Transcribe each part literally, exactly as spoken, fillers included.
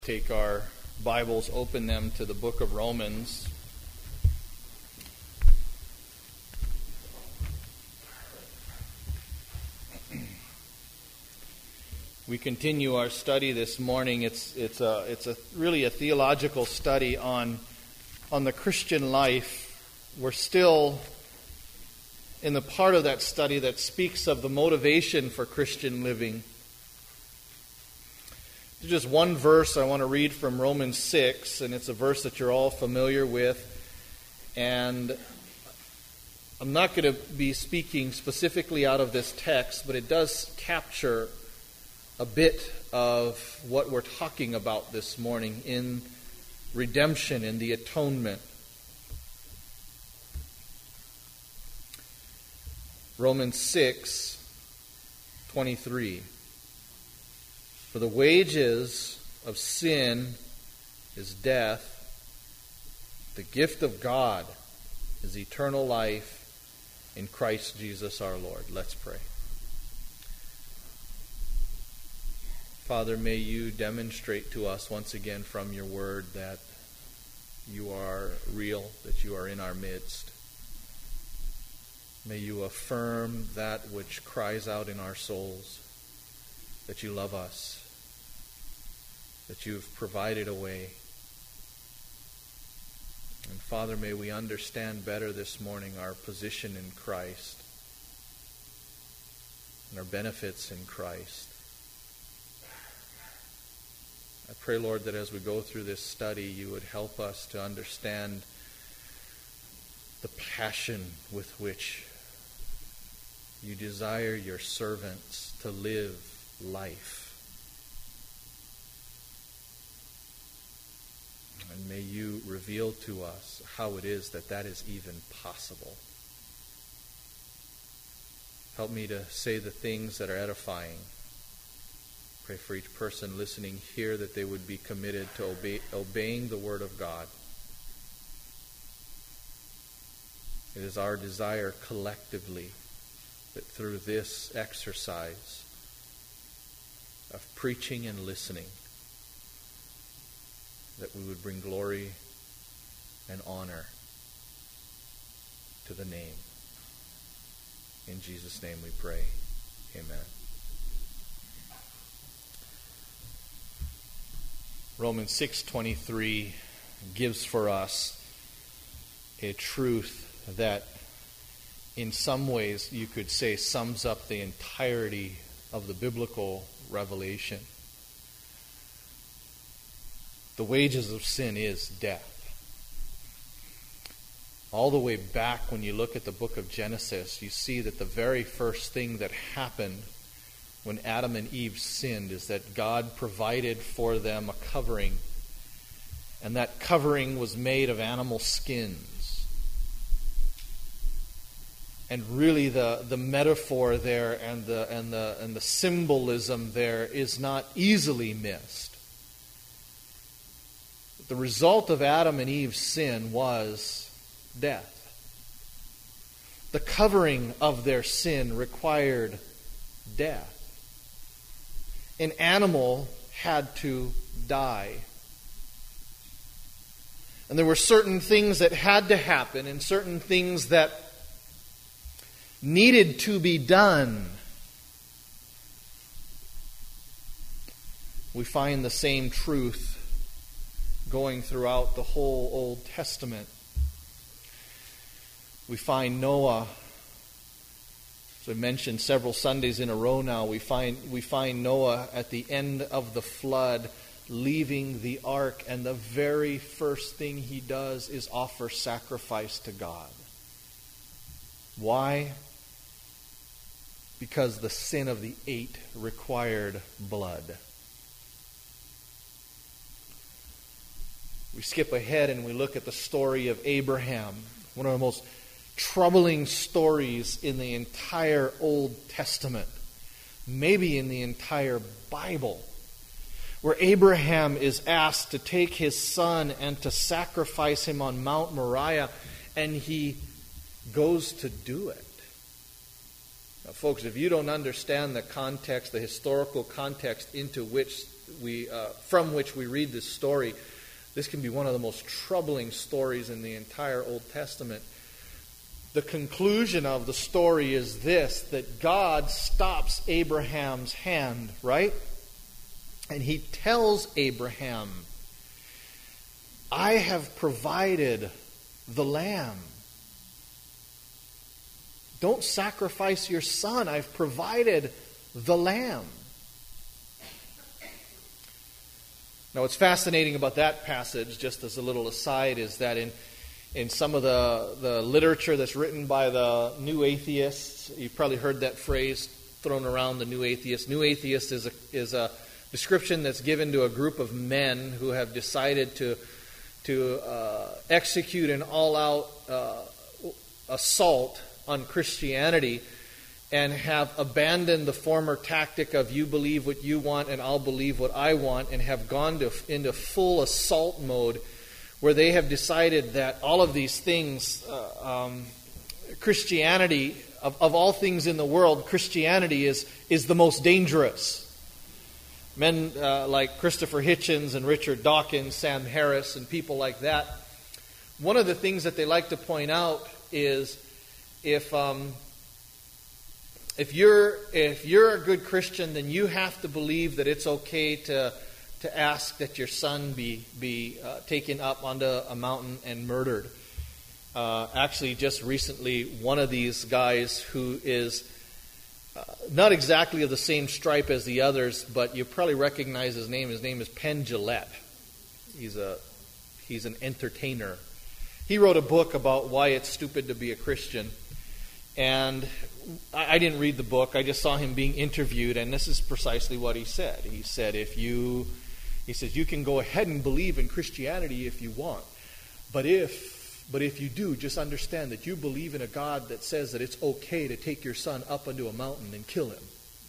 Take our Bibles, open them to the book of Romans. We continue our study this morning. It's it's a it's a really a theological study on on the Christian life. We're still in the part of that study that speaks of the motivation for Christian living. Just one verse I want to read from Romans six, and it's a verse that you're all familiar with. And I'm not going to be speaking specifically out of this text, but it does capture a bit of what we're talking about this morning in redemption, in the atonement. Romans six twenty-three. For the wages of sin is death. The gift of God is eternal life in Christ Jesus our Lord. Let's pray. Father, may you demonstrate to us once again from your word that you are real, that you are in our midst. May you affirm that which cries out in our souls, that you love us, that you've provided a way. And Father, may we understand better this morning our position in Christ and our benefits in Christ. I pray, Lord, that as we go through this study, you would help us to understand the passion with which you desire your servants to live life. And may you reveal to us how it is that that is even possible. Help me to say the things that are edifying. Pray for each person listening here that they would be committed to obey, obeying the Word of God. It is our desire collectively that through this exercise of preaching and listening, that we would bring glory and honor to the name. In Jesus' name we pray. Amen. Romans six twenty-three gives for us a truth that in some ways you could say sums up the entirety of the biblical revelation. The wages of sin is death. All the way back when you look at the book of Genesis, you see that the very first thing that happened when Adam and Eve sinned is that God provided for them a covering. And that covering was made of animal skins. And really the, the metaphor there and the, and, the, and the symbolism there is not easily missed. The result of Adam and Eve's sin was death. The covering of their sin required death. An animal had to die. And there were certain things that had to happen and certain things that needed to be done. We find the same truth going throughout the whole Old Testament. We find Noah, as I mentioned several Sundays in a row now, we find we find Noah at the end of the flood leaving the ark, and the very first thing he does is offer sacrifice to God. Why? Because the sin of the eight required blood. We skip ahead and we look at the story of Abraham, one of the most troubling stories in the entire Old Testament, maybe in the entire Bible, where Abraham is asked to take his son and to sacrifice him on Mount Moriah, and he goes to do it. Now, folks, if you don't understand the context, the historical context into which we uh, from which we read this story, this can be one of the most troubling stories in the entire Old Testament. The conclusion of the story is this, that God stops Abraham's hand, right? And he tells Abraham, I have provided the lamb. Don't sacrifice your son. I've provided the lamb. Now, what's fascinating about that passage, just as a little aside, is that in in some of the, the literature that's written by the New Atheists, you've probably heard that phrase thrown around, the New Atheist. New Atheist is a, is a description that's given to a group of men who have decided to, to uh, execute an all-out uh, assault on Christianity and have abandoned the former tactic of you believe what you want and I'll believe what I want, and have gone to, into full assault mode, where they have decided that all of these things, uh, um, Christianity, of, of all things in the world, Christianity is, is the most dangerous. Men uh, like Christopher Hitchens and Richard Dawkins, Sam Harris, and people like that, one of the things that they like to point out is if um, if you're if you're a good Christian, then you have to believe that it's okay to to ask that your son be be uh, taken up onto a mountain and murdered. Uh, actually, just recently, one of these guys who is uh, not exactly of the same stripe as the others, but you probably recognize his name. His name is Penn Jillette. He's a he's an entertainer. He wrote a book about why it's stupid to be a Christian. And I, I didn't read the book. I just saw him being interviewed, and this is precisely what he said. He said, if you... He says, you can go ahead and believe in Christianity if you want. But if but if you do, just understand that you believe in a God that says that it's okay to take your son up onto a mountain and kill him.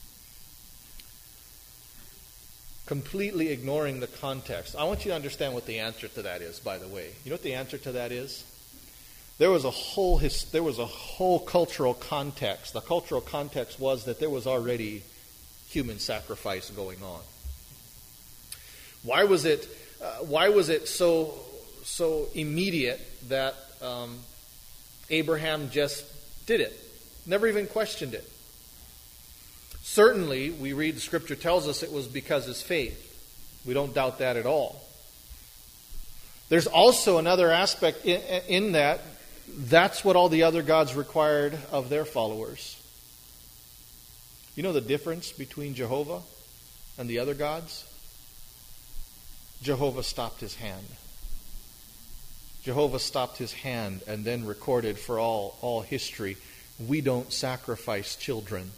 Completely ignoring the context. I want you to understand what the answer to that is, by the way. You know what the answer to that is? There was a whole his, there was a whole cultural context. The cultural context was that there was already human sacrifice going on. Why was it? Uh, why was it so so immediate that um, Abraham just did it? Never even questioned it. Certainly, we read the Scripture tells us it was because of his faith. We don't doubt that at all. There's also another aspect in, in that. That's what all the other gods required of their followers. You know the difference between Jehovah and the other gods? Jehovah stopped his hand. Jehovah stopped his hand and then recorded for all, all history, we don't sacrifice children.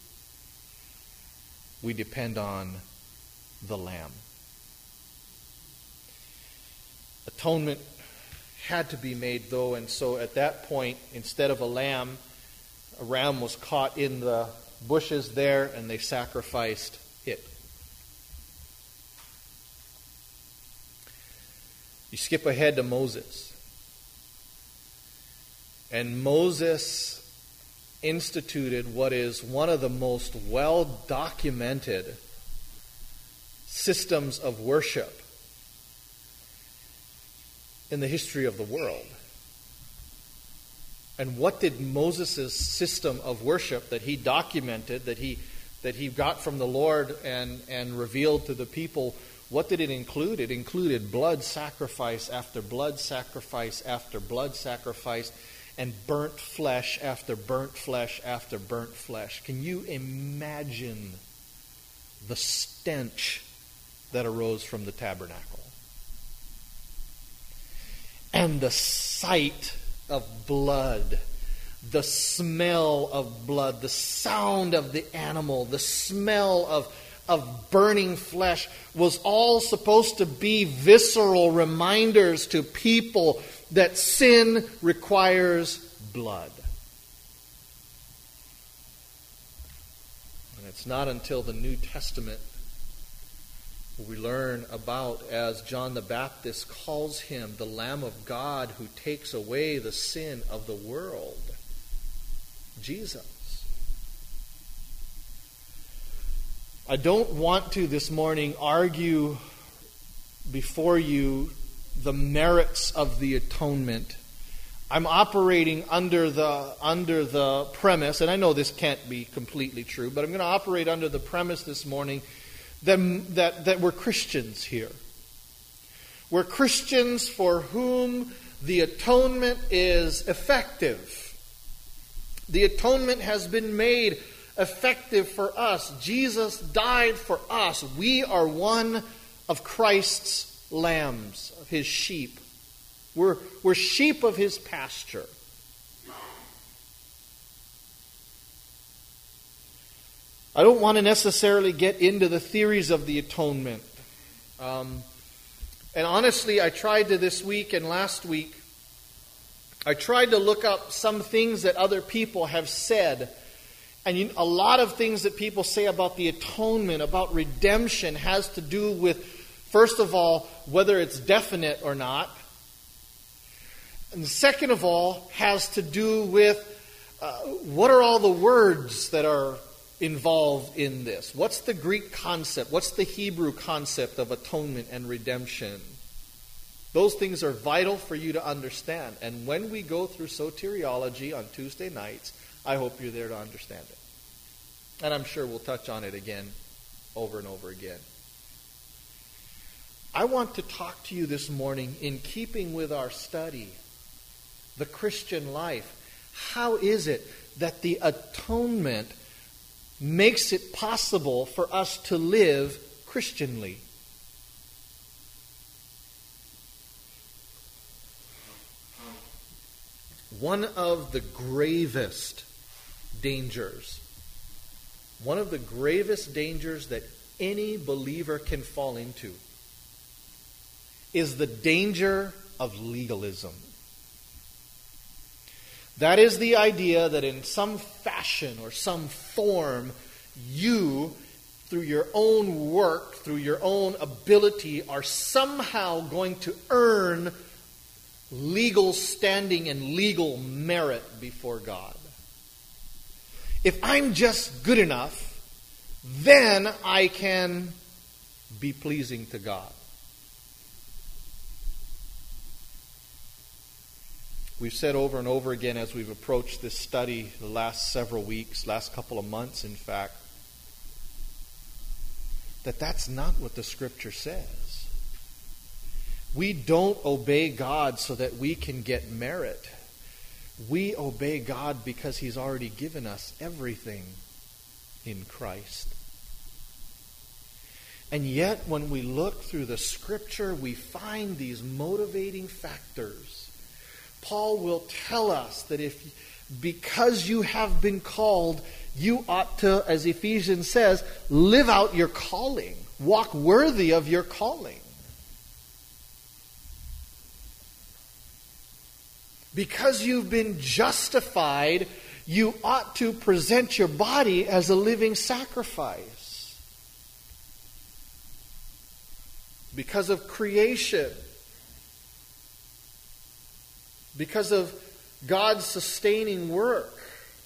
We depend on the Lamb. Atonement had to be made, though, and so at that point, instead of a lamb, a ram was caught in the bushes there, and they sacrificed it. You skip ahead to Moses. And Moses instituted what is one of the most well-documented systems of worship in the history of the world. And what did Moses' system of worship that he documented, that he that he got from the Lord and, and revealed to the people, what did it include? It included blood sacrifice after blood sacrifice after blood sacrifice, and burnt flesh after burnt flesh after burnt flesh. Can you imagine the stench that arose from the tabernacle? And the sight of blood, the smell of blood, the sound of the animal, the smell of, of burning flesh was all supposed to be visceral reminders to people that sin requires blood. And it's not until the New Testament we learn about, as John the Baptist calls him, the Lamb of God who takes away the sin of the world. Jesus. I don't want to this morning argue before you the merits of the atonement. I'm operating under the under the premise, and I know this can't be completely true, but I'm going to operate under the premise this morning that, that, that we're Christians here. We're Christians for whom the atonement is effective. The atonement has been made effective for us. Jesus died for us. We are one of Christ's lambs, of his sheep. We're, we're sheep of his pasture. I don't want to necessarily get into the theories of the atonement. Um, and honestly, I tried to this week and last week, I tried to look up some things that other people have said. And you, a lot of things that people say about the atonement, about redemption, has to do with, first of all, whether it's definite or not. And second of all, has to do with uh, what are all the words that are involved in this? What's the Greek concept? What's the Hebrew concept of atonement and redemption? Those things are vital for you to understand. And when we go through soteriology on Tuesday nights, I hope you're there to understand it. And I'm sure we'll touch on it again, over and over again. I want to talk to you this morning in keeping with our study, the Christian life. How is it that the atonement makes it possible for us to live Christianly? One of the gravest dangers, one of the gravest dangers that any believer can fall into is the danger of legalism. That is the idea that in some fashion or some form, you, through your own work, through your own ability, are somehow going to earn legal standing and legal merit before God. If I'm just good enough, then I can be pleasing to God. We've said over and over again as we've approached this study the last several weeks, last couple of months in fact, that that's not what the Scripture says. We don't obey God so that we can get merit. We obey God because He's already given us everything in Christ. And yet when we look through the Scripture, we find these motivating factors. Paul will tell us that if, because you have been called, you ought to, as Ephesians says, live out your calling. Walk worthy of your calling. Because you've been justified, you ought to present your body as a living sacrifice. Because of creation, because of God's sustaining work,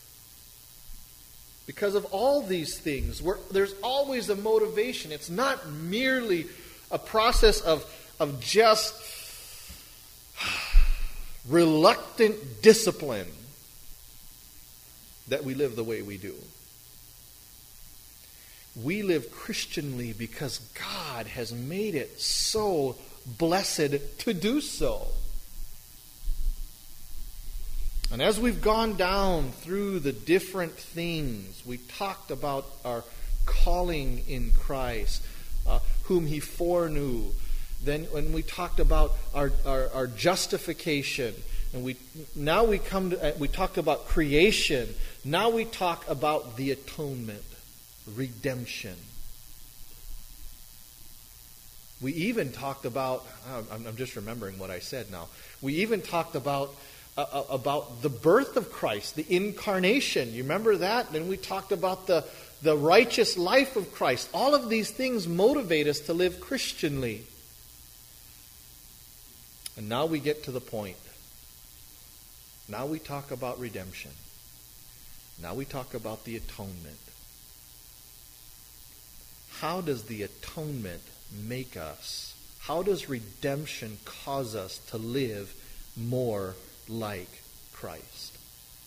because of all these things, where there's always a motivation. It's not merely a process of, of just reluctant discipline that we live the way we do. We live Christianly because God has made it so blessed to do so. And as we've gone down through the different things, we talked about our calling in Christ, uh, whom He foreknew. Then when we talked about our, our, our justification, and we now we come to, uh, we talked about creation. Now we talk about the atonement, redemption. We even talked about, I'm, I'm just remembering what I said now. We even talked about uh, about the birth of Christ, the incarnation. You remember that? Then we talked about the, the righteous life of Christ. All of these things motivate us to live Christianly. And now we get to the point. Now we talk about redemption. Now we talk about the atonement. how does the atonement make us? How does redemption cause us to live more like Christ?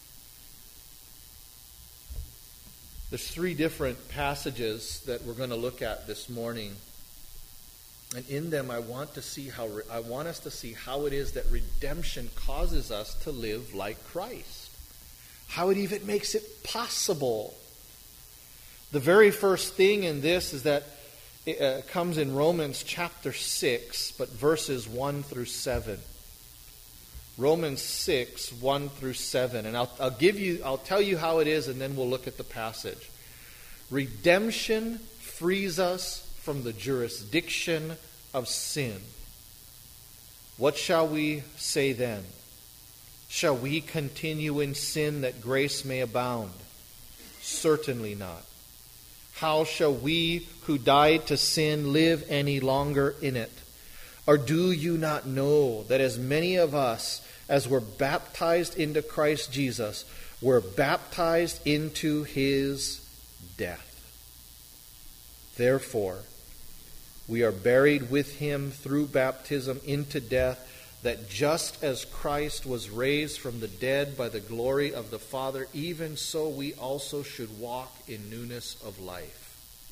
There's three different passages that we're going to look at this morning. And in them, I want to see how I want us to see how it is that redemption causes us to live like Christ. How it even makes it possible. The very first thing in this is that it uh, comes in Romans chapter six, but verses one through seven. Romans six, one through seven. And I'll, I'll give you, I'll tell you how it is, and then we'll look at the passage. Redemption frees us from the jurisdiction of sin. What shall we say then? Shall we continue in sin that grace may abound? Certainly not. How shall we who died to sin live any longer in it? Or do you not know that as many of us as were baptized into Christ Jesus were baptized into his death? Therefore, we are buried with him through baptism into death, that just as Christ was raised from the dead by the glory of the Father, even so we also should walk in newness of life.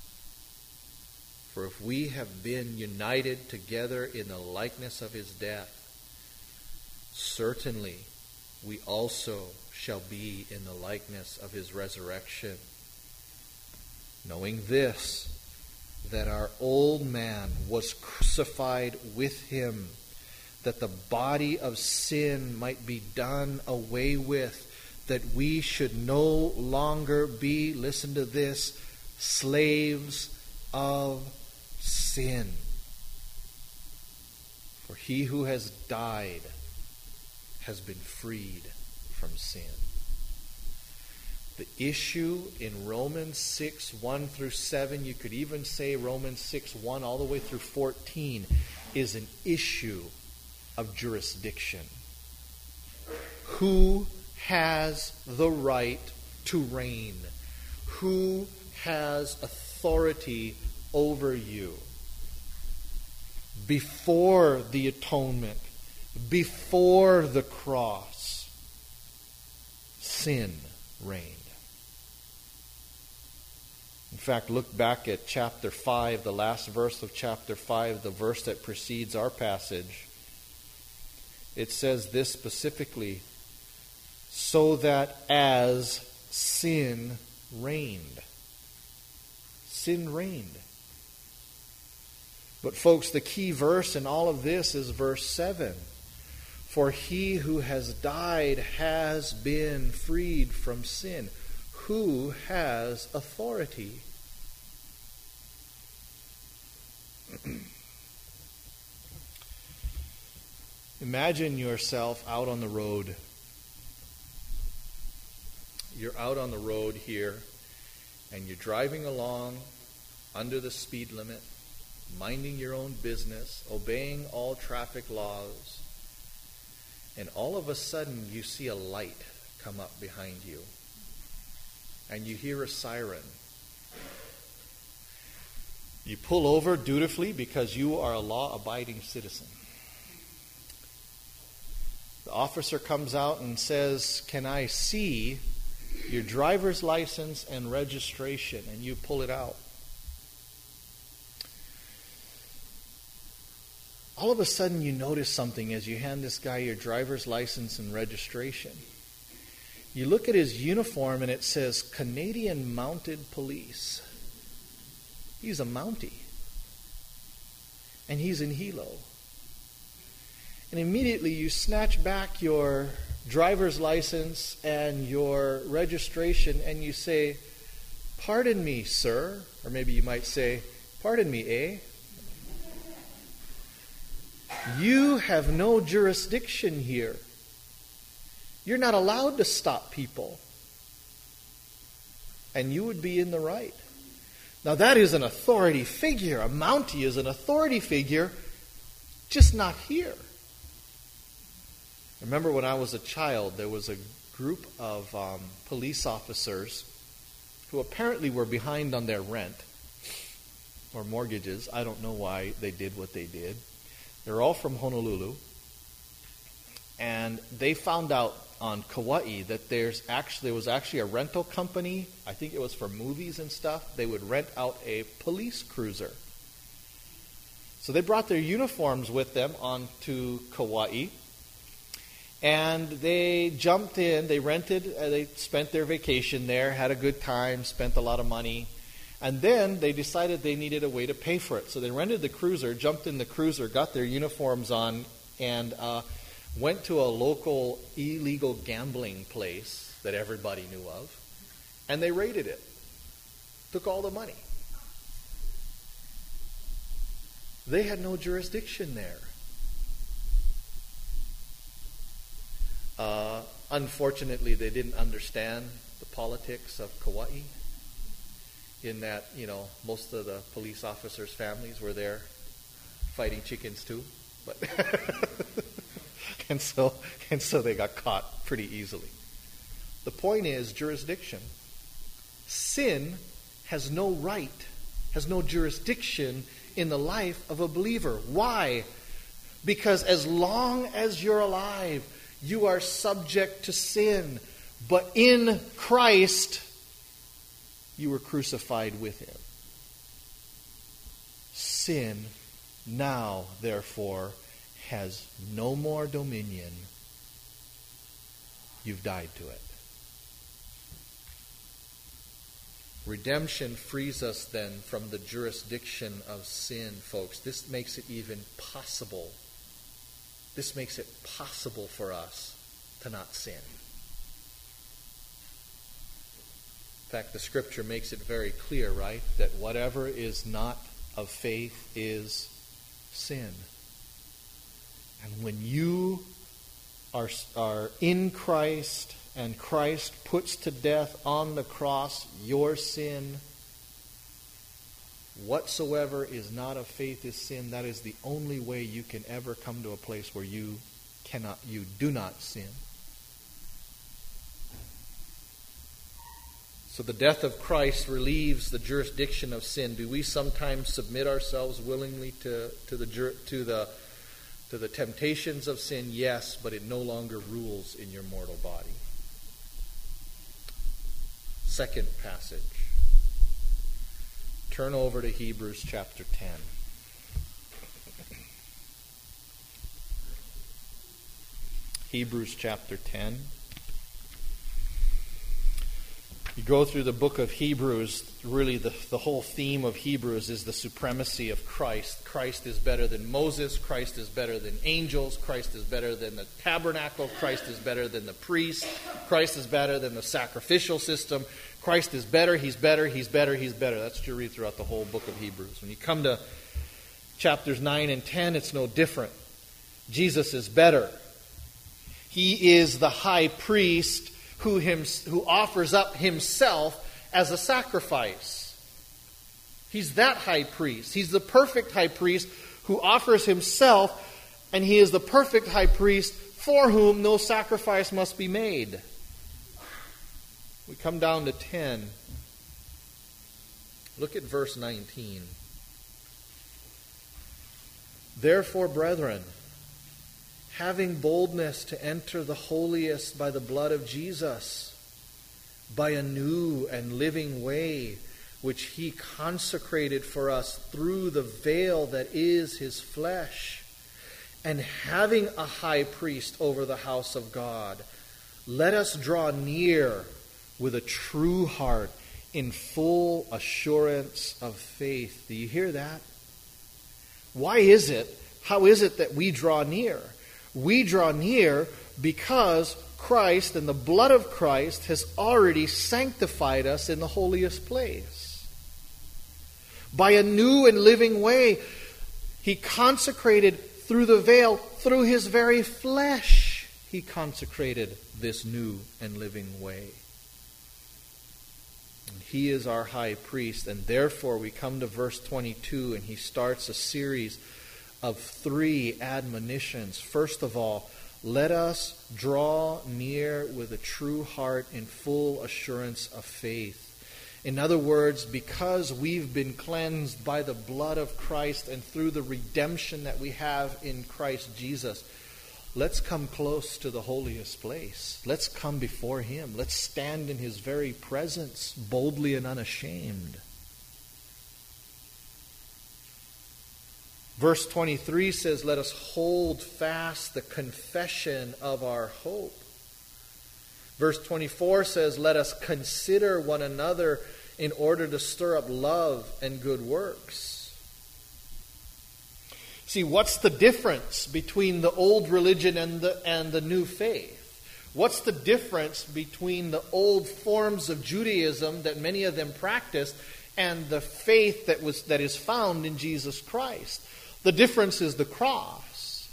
For if we have been united together in the likeness of his death, certainly we also shall be in the likeness of his resurrection. Knowing this, that our old man was crucified with him, that the body of sin might be done away with, that we should no longer be, listen to this, slaves of sin. For he who has died has been freed from sin. The issue in Romans six, one through seven, you could even say Romans six, one all the way through fourteen, is an issue of jurisdiction. Who has the right to reign? Who has authority over you? Before the atonement, before the cross, sin reigned. In fact, look back at chapter five, the last verse of chapter five, the verse that precedes our passage. It says this specifically, so that as sin reigned. Sin reigned. But folks, the key verse in all of this is verse seven. For he who has died has been freed from sin. Who has authority? Imagine yourself out on the road. You're out on the road here, and you're driving along under the speed limit, minding your own business, obeying all traffic laws, and all of a sudden you see a light come up behind you, and you hear a siren. You pull over dutifully because you are a law-abiding citizen. The officer comes out and says, "Can I see your driver's license and registration?" And you pull it out. All of a sudden you notice something as you hand this guy your driver's license and registration. You look at his uniform and it says Canadian Mounted Police. He's a Mountie. And he's in Hilo. And immediately you snatch back your driver's license and your registration and you say, "Pardon me, sir." Or maybe you might say, "Pardon me, eh? You have no jurisdiction here. You're not allowed to stop people." And you would be in the right. Now that is an authority figure. A Mountie is an authority figure, just not here. I remember when I was a child, there was a group of um, police officers who apparently were behind on their rent. or mortgages. I don't know why they did what they did. They're all from Honolulu. And they found out on Kauai that there's actually there was actually a rental company. I think it was for movies and stuff. They would rent out a police cruiser. So they brought their uniforms with them onto Kauai. And they jumped in. They rented. Uh, they spent their vacation there, had a good time, spent a lot of money. And then they decided they needed a way to pay for it. So they rented the cruiser, jumped in the cruiser, got their uniforms on, and uh, went to a local illegal gambling place that everybody knew of, and they raided it. Took all the money. They had no jurisdiction there. Uh, unfortunately, they didn't understand the politics of Kauai, in that, you know, most of the police officers' families were there fighting chickens too. But And so, and so they got caught pretty easily. The point is jurisdiction. Sin has no right, has no jurisdiction in the life of a believer. Why? Because as long as you're alive, you are subject to sin. But in Christ, you were crucified with him. Sin now, therefore, has no more dominion. You've died to it. Redemption frees us then from the jurisdiction of sin, folks. This makes it even possible. This makes it possible for us to not sin. In fact, the Scripture makes it very clear, right? That whatever is not of faith is sin. And when you are, are in Christ and Christ puts to death on the cross your sin, whatsoever is not of faith is sin. That is the only way you can ever come to a place where you cannot, you do not sin. So the death of Christ relieves the jurisdiction of sin. Do we sometimes submit ourselves willingly to, to the to the to the temptations of sin? Yes, but it no longer rules in your mortal body. Second passage. Turn over to Hebrews chapter ten. Hebrews chapter ten. You go through the book of Hebrews, really the, the whole theme of Hebrews is the supremacy of Christ. Christ is better than Moses. Christ is better than angels. Christ is better than the tabernacle. Christ is better than the priest. Christ is better than the sacrificial system. Christ is better, he's better, he's better, he's better. That's what you read throughout the whole book of Hebrews. When you come to chapters nine and ten, it's no different. Jesus is better. He is the high priest who him, who offers up himself as a sacrifice. He's that high priest. He's the perfect high priest who offers himself, and he is the perfect high priest for whom no sacrifice must be made. We come down to ten. Look at verse nineteen. Therefore, brethren, having boldness to enter the holiest by the blood of Jesus, by a new and living way, which he consecrated for us through the veil that is his flesh, and having a high priest over the house of God, let us draw near with a true heart in full assurance of faith. Do you hear that? Why is it, how is it that we draw near? We draw near because Christ and the blood of Christ has already sanctified us in the holiest place. By a new and living way, he consecrated through the veil, through his very flesh, he consecrated this new and living way. And he is our high priest, and therefore we come to verse twenty-two, and he starts a series of three admonitions. First of all, let us draw near with a true heart in full assurance of faith. In other words, because we've been cleansed by the blood of Christ and through the redemption that we have in Christ Jesus, let's come close to the holiest place. Let's come before Him. Let's stand in His very presence, boldly and unashamed. Verse twenty-three says, let us hold fast the confession of our hope. Verse twenty-four says, let us consider one another in order to stir up love and good works. See, what's the difference between the old religion and the, and the new faith? What's the difference between the old forms of Judaism that many of them practiced and the faith that was that is found in Jesus Christ? The difference is the cross.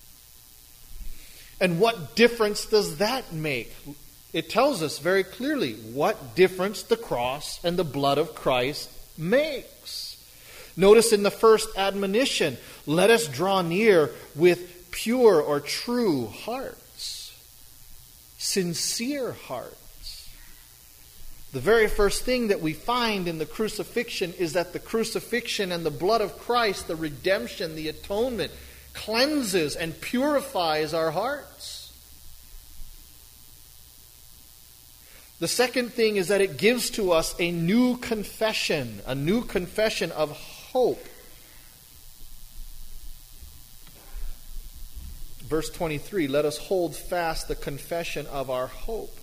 And what difference does that make? It tells us very clearly what difference the cross and the blood of Christ makes. Notice in the first admonition, let us draw near with pure or true hearts, sincere hearts. The very first thing that we find in the crucifixion is that the crucifixion and the blood of Christ, the redemption, the atonement, cleanses and purifies our hearts. The second thing is that it gives to us a new confession, a new confession of hope. Verse twenty-three, let us hold fast the confession of our hope.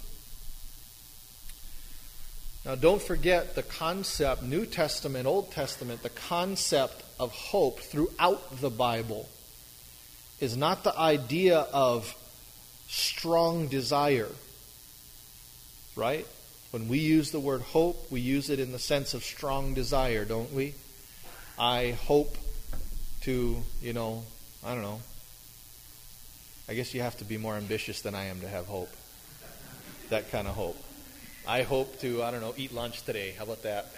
Now don't forget the concept, New Testament, Old Testament, the concept of hope throughout the Bible is not the idea of strong desire. Right? When we use the word hope, we use it in the sense of strong desire, don't we? I hope to, you know, I don't know. I guess you have to be more ambitious than I am to have hope. That kind of hope. I hope to, I don't know, eat lunch today. How about that?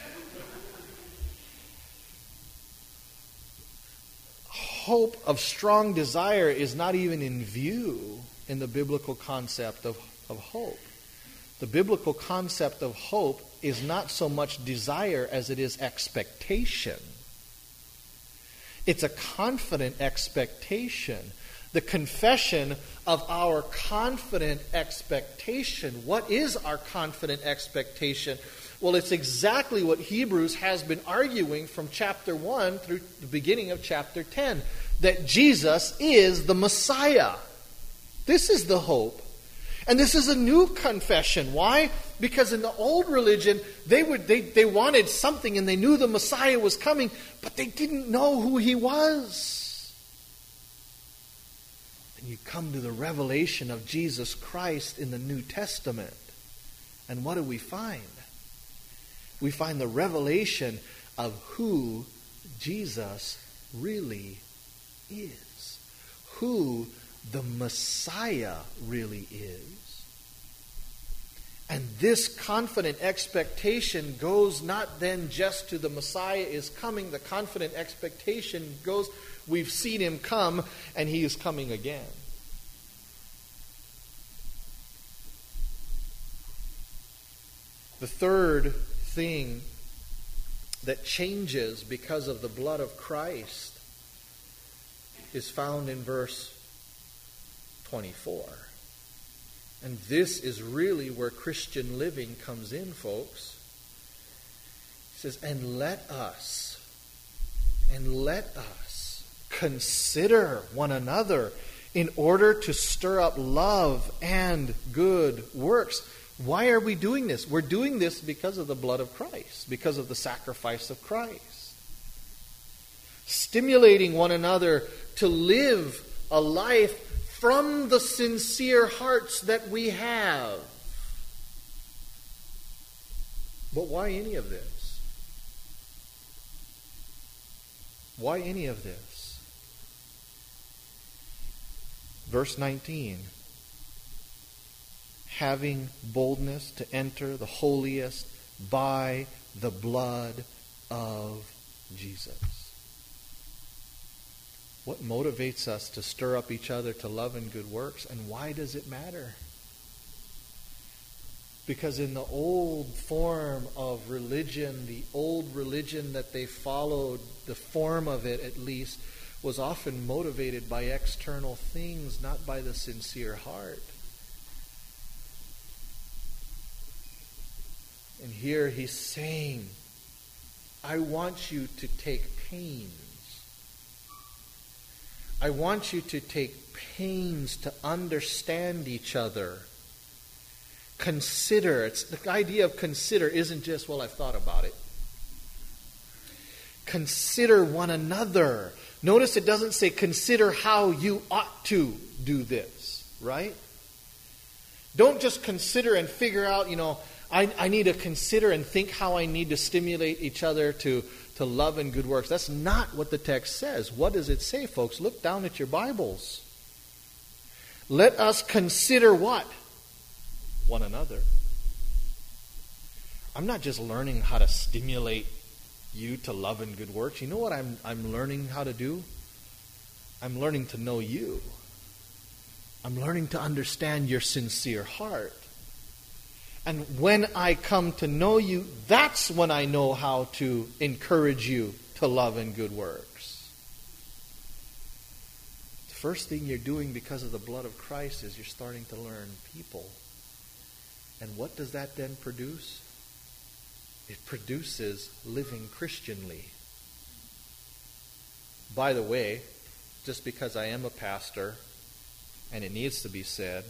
Hope of strong desire is not even in view in the biblical concept of, of hope. The biblical concept of hope is not so much desire as it is expectation. It's a confident expectation. The confession of our confident expectation. What is our confident expectation? Well, it's exactly what Hebrews has been arguing from chapter one through the beginning of chapter ten. That Jesus is the Messiah. This is the hope. And this is a new confession. Why? Because in the old religion, they would they, they wanted something and they knew the Messiah was coming, but they didn't know who He was. And you come to the revelation of Jesus Christ in the New Testament. And what do we find? We find the revelation of who Jesus really is. Who the Messiah really is. And this confident expectation goes not then just to the Messiah is coming. The confident expectation goes, we've seen Him come and He is coming again. The third thing that changes because of the blood of Christ is found in verse twenty-four. And this is really where Christian living comes in, folks. He says, and let us, and let us consider one another in order to stir up love and good works. Why are we doing this? We're doing this because of the blood of Christ, because of the sacrifice of Christ. Stimulating one another to live a life from the sincere hearts that we have. But why any of this? Why any of this? Verse nineteen. Having boldness to enter the holiest by the blood of Jesus. What motivates us to stir up each other to love and good works, and why does it matter? Because in the old form of religion, the old religion that they followed, the form of it at least, was often motivated by external things, not by the sincere heart. And here he's saying, I want you to take pains. I want you to take pains to understand each other. Consider. It's, the idea of consider isn't just, well, I've thought about it. Consider one another. Notice it doesn't say consider how you ought to do this, right? Don't just consider and figure out, you know, I, I need to consider and think how I need to stimulate each other to, to love and good works. That's not what the text says. What does it say, folks? Look down at your Bibles. Let us consider what? One another. I'm not just learning how to stimulate you to love and good works. You know what I'm I'm learning how to do? I'm learning to know you. I'm learning to understand your sincere heart. And when I come to know you, that's when I know how to encourage you to love and good works. The first thing you're doing because of the blood of Christ is you're starting to learn people. And what does that then produce? It produces living Christianly. By the way, just because I am a pastor, and it needs to be said,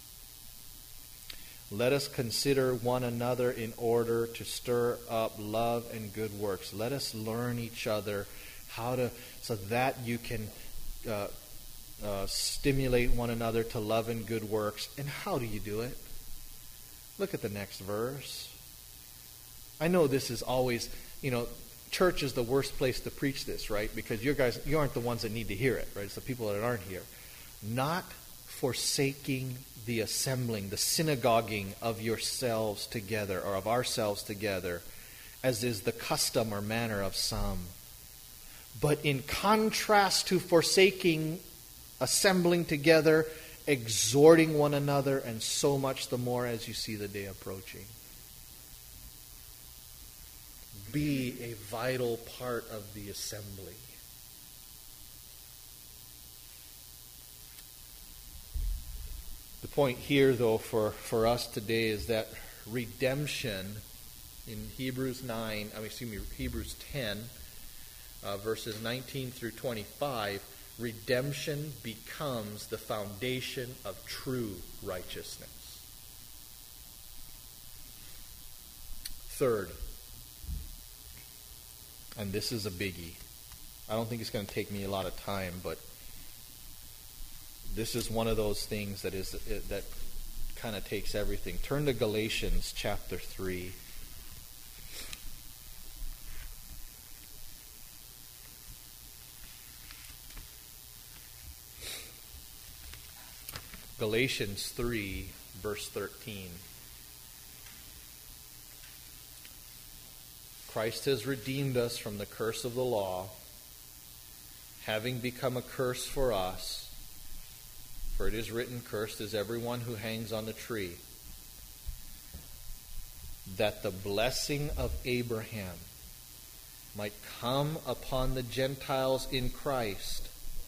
let us consider one another in order to stir up love and good works. Let us learn each other how to, so that you can uh, uh, stimulate one another to love and good works. And how do you do it? Look at the next verse. I know this is always, you know, church is the worst place to preach this, right? Because you guys, you aren't the ones that need to hear it, right? It's the people that aren't here. Not forsaking the assembling, the synagoguing of yourselves together, or of ourselves together, as is the custom or manner of some. But in contrast to forsaking assembling together, exhorting one another, and so much the more as you see the day approaching. Be a vital part of the assembly. The point here, though, for, for us today is that redemption in Hebrews nine, I mean, excuse me, Hebrews ten, uh, verses nineteen through twenty-five, redemption becomes the foundation of true righteousness. Third, and this is a biggie. I don't think it's going to take me a lot of time, but this is one of those things that is that kind of takes everything. Turn to Galatians chapter three. Galatians three, verse thirteen. Christ has redeemed us from the curse of the law, having become a curse for us. For it is written, cursed is everyone who hangs on the tree, that the blessing of Abraham might come upon the Gentiles in Christ.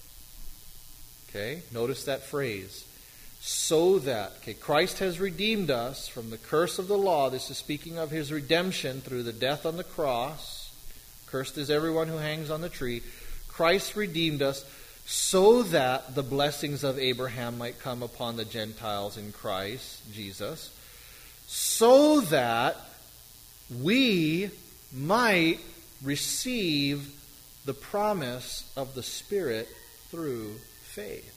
Okay, notice that phrase. So that, okay, Christ has redeemed us from the curse of the law. This is speaking of his redemption through the death on the cross. Cursed is everyone who hangs on the tree. Christ redeemed us so that the blessings of Abraham might come upon the Gentiles in Christ Jesus, so that we might receive the promise of the Spirit through faith.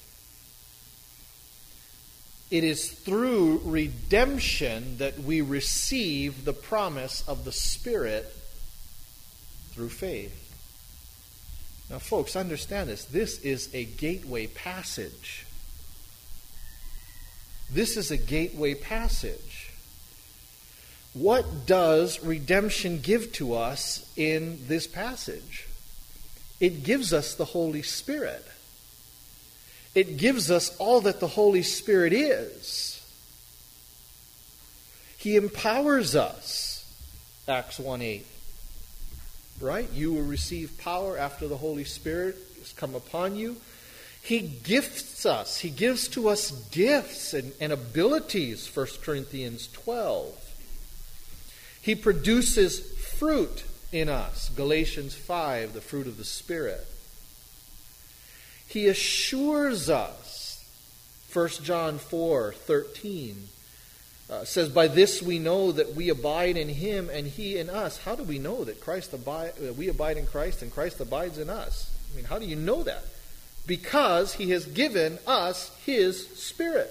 It is through redemption that we receive the promise of the Spirit through faith. Now, folks, understand this. This is a gateway passage. This is a gateway passage. What does redemption give to us in this passage? It gives us the Holy Spirit. It gives us all that the Holy Spirit is. He empowers us. Acts one eight. Right? You will receive power after the Holy Spirit has come upon you. He gifts us. He gives to us gifts and, and abilities, First Corinthians twelve. He produces fruit in us, Galatians five, the fruit of the Spirit. He assures us, First John four thirteen, uh, says, by this we know that we abide in Him and He in us. How do we know that Christ abide, that we abide in Christ and Christ abides in us? I mean, how do you know that? Because He has given us His Spirit.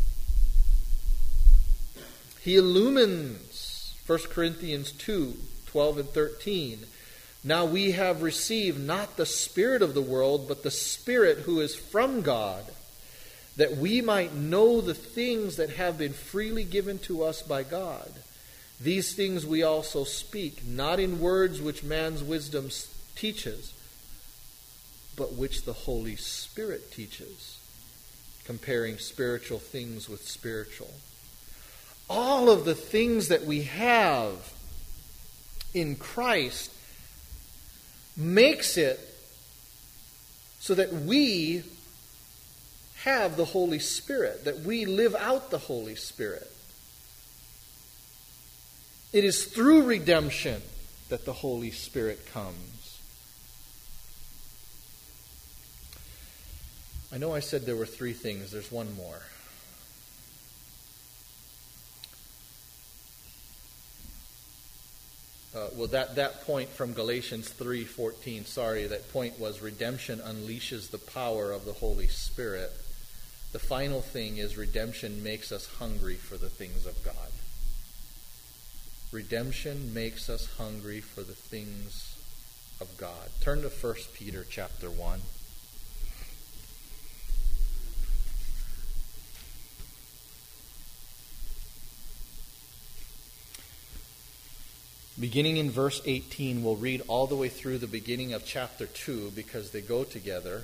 He illumines, First Corinthians two twelve and thirteen. Now we have received not the spirit of the world, but the Spirit who is from God, that we might know the things that have been freely given to us by God. These things we also speak, not in words which man's wisdom teaches, but which the Holy Spirit teaches, comparing spiritual things with spiritual. All of the things that we have in Christ makes it so that we have the Holy Spirit, that we live out the Holy Spirit. It is through redemption that the Holy Spirit comes. I know I said there were three things. There's one more. Uh, well, that, that point from Galatians three fourteen, sorry, that point was redemption unleashes the power of the Holy Spirit. The final thing is redemption makes us hungry for the things of God. Redemption makes us hungry for the things of God. Turn to First Peter chapter one. Beginning in verse eighteen, we'll read all the way through the beginning of chapter two because they go together.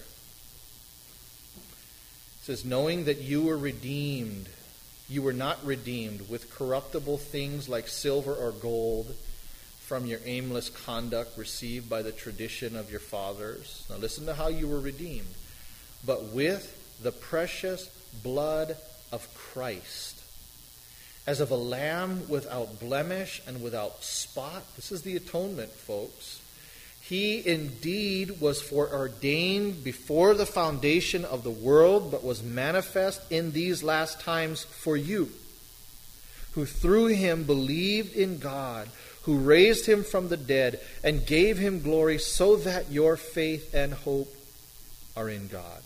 It says, knowing that you were redeemed, you were not redeemed with corruptible things like silver or gold from your aimless conduct received by the tradition of your fathers. Now listen to how you were redeemed. But with the precious blood of Christ, as of a lamb without blemish and without spot. This is the atonement, folks. He indeed was foreordained before the foundation of the world, but was manifest in these last times for you, who through Him believed in God, who raised Him from the dead and gave Him glory, so that your faith and hope are in God.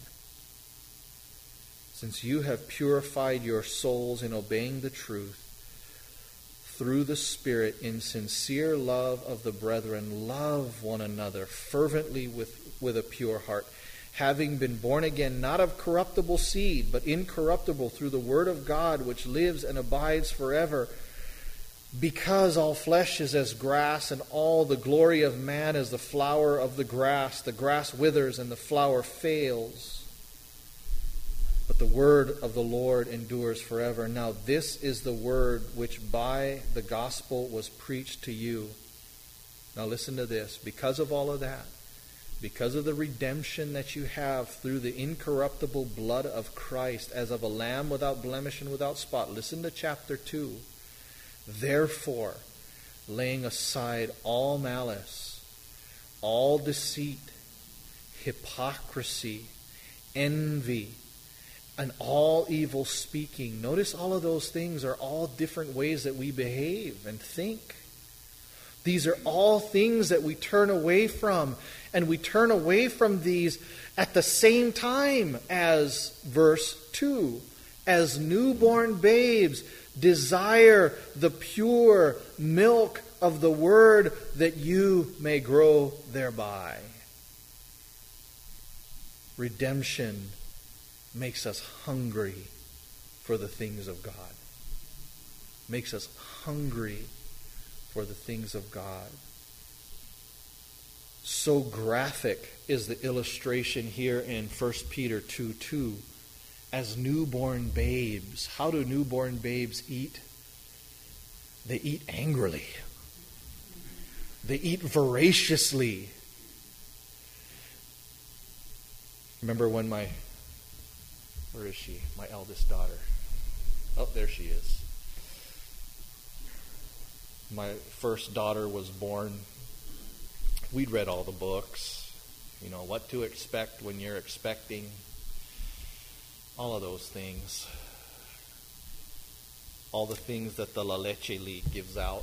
Since you have purified your souls in obeying the truth through the Spirit in sincere love of the brethren, love one another fervently with, with a pure heart, having been born again, not of corruptible seed, but incorruptible through the Word of God, which lives and abides forever. Because all flesh is as grass, and all the glory of man as the flower of the grass. The grass withers and the flower fails, but the word of the Lord endures forever. Now this is the word which by the gospel was preached to you. Now listen to this. Because of all of that, because of the redemption that you have through the incorruptible blood of Christ, as of a lamb without blemish and without spot. Listen to chapter two. Therefore, laying aside all malice, all deceit, hypocrisy, envy, and all evil speaking. Notice all of those things are all different ways that we behave and think. These are all things that we turn away from. And we turn away from these at the same time as verse two. As newborn babes, desire the pure milk of the word, that you may grow thereby. Redemption makes us hungry for the things of God. Makes us hungry for the things of God. So graphic is the illustration here in First Peter two two. As newborn babes. How do newborn babes eat? They eat angrily. They eat voraciously. Remember when my, where is she? My eldest daughter. Oh, there she is. My first daughter was born. We'd read all the books. You know, what to expect when you're expecting. All of those things. All the things that the La Leche League gives out.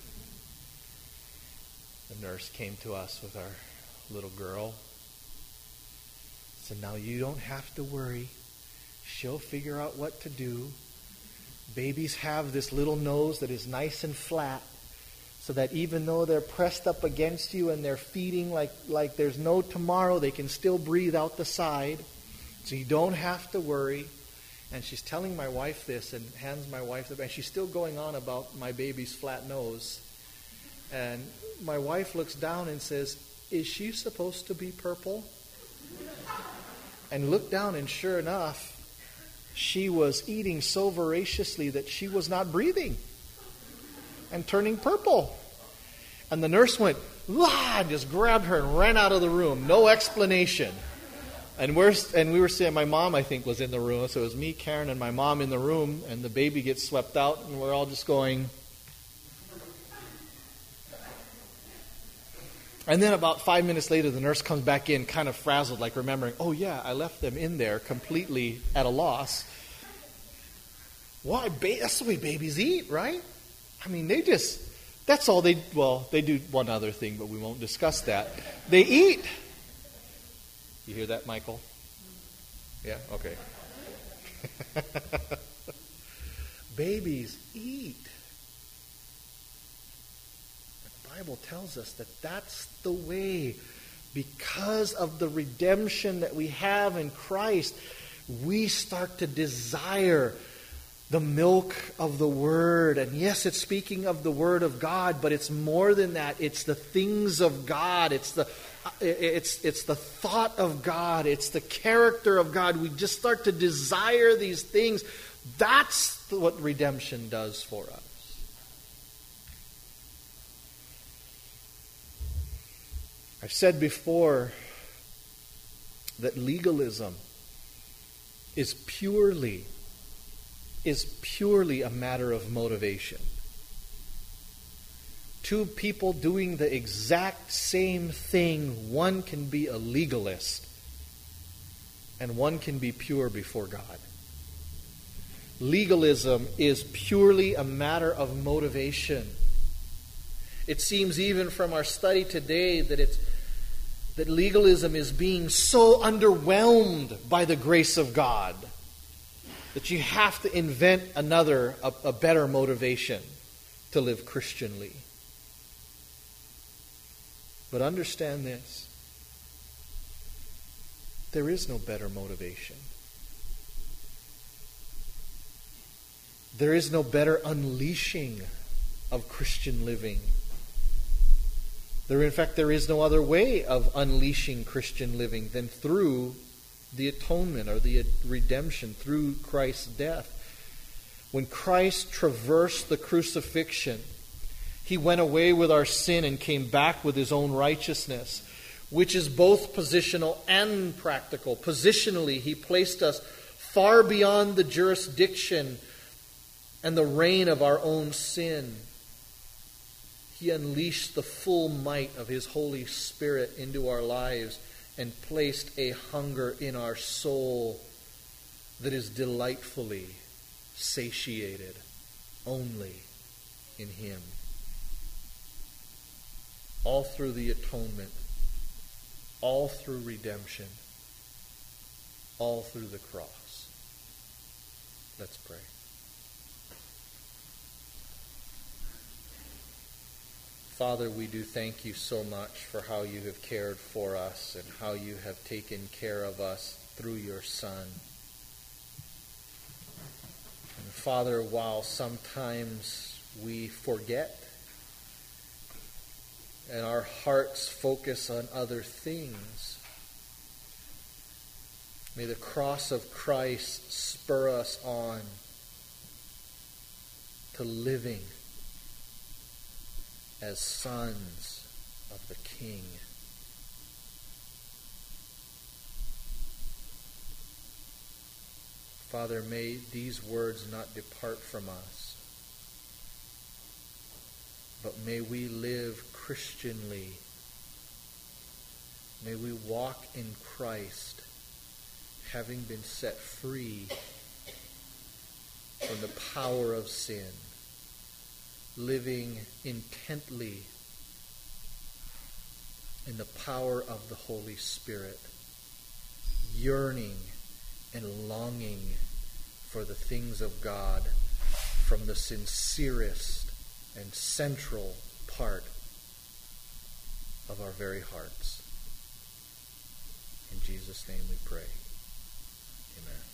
The nurse came to us with our little girl. Said, now you don't have to worry. She'll figure out what to do. Babies have this little nose that is nice and flat, so that even though they're pressed up against you and they're feeding like, like there's no tomorrow, they can still breathe out the side. So you don't have to worry. And she's telling my wife this and hands my wife the, and she's still going on about my baby's flat nose. And my wife looks down and says, is she supposed to be purple? And looked down, and sure enough, she was eating so voraciously that she was not breathing and turning purple. And the nurse went, "Wah!" and just grabbed her and ran out of the room. No explanation. And we're and we were saying, my mom, I think, was in the room. So it was me, Karen, and my mom in the room, and the baby gets swept out, and we're all just going. And then about five minutes later, the nurse comes back in, kind of frazzled, like remembering, oh yeah, I left them in there completely at a loss. Why? Ba- that's the way babies eat, right? I mean, they just, that's all they, well, they do one other thing, but we won't discuss that. They eat. You hear that, Michael? Yeah? Okay. Babies eat. The Bible tells us that that's the way. Because of the redemption that we have in Christ, we start to desire the milk of the Word. And yes, it's speaking of the Word of God, but it's more than that. It's the things of God. It's the it's it's the thought of God. It's the character of God. We just start to desire these things. That's what redemption does for us. I've said before that legalism is purely is purely a matter of motivation. Two people doing the exact same thing, one can be a legalist and one can be pure before God. Legalism is purely a matter of motivation. It seems even from our study today that it's that legalism is being so underwhelmed by the grace of God that you have to invent another, a, a better motivation to live Christianly. But understand this. There is no better motivation. There is no better unleashing of Christian living. There, in fact, there is no other way of unleashing Christian living than through the atonement or the redemption, through Christ's death. When Christ traversed the crucifixion, He went away with our sin and came back with His own righteousness, which is both positional and practical. Positionally, He placed us far beyond the jurisdiction and the reign of our own sin. He unleashed the full might of His Holy Spirit into our lives and placed a hunger in our soul that is delightfully satiated only in Him. All through the atonement, all through redemption, all through the cross. Let's pray. Father, we do thank You so much for how You have cared for us and how You have taken care of us through Your Son. And Father, while sometimes we forget and our hearts focus on other things, may the cross of Christ spur us on to living as sons of the King. Father, may these words not depart from us, but may we live Christianly. May we walk in Christ, having been set free from the power of sin, living intently in the power of the Holy Spirit, yearning and longing for the things of God from the sincerest and central part of our very hearts. In Jesus' name we pray. Amen.